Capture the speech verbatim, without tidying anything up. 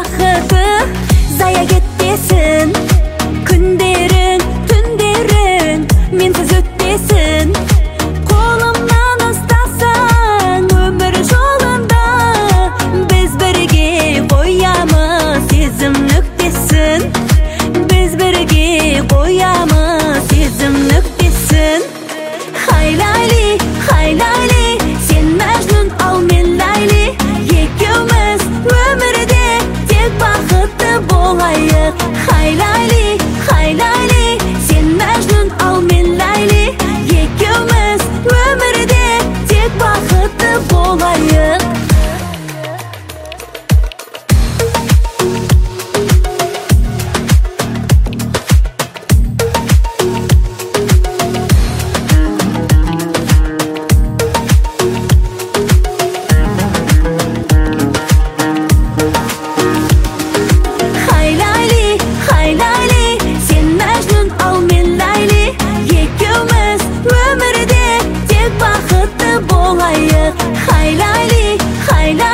бақыты зая кетпесін. Күндерің, түндерің менсіз өтпесін. Қолымнан ұстасаң өмір жолында, біз бірге қоямыз сезім нүктесін. Біз бірге қоямыз сезім нүктесін. Хайлайли, хайлайли, сен Мәжнүн, ал мен Лайли. Екеуміз өмірде тек бақытты болайық. Хайлайли, хайлайли, сен Мәжнүн, ал мен Лайли. Екеуміз өмірде тек бақытты болайық. Хайлайли, хайлайли, сен Мәжнүн, ал мен Лайли. Екеуміз өмірде тек бақытты болайық. Хайлайли, хайлайли.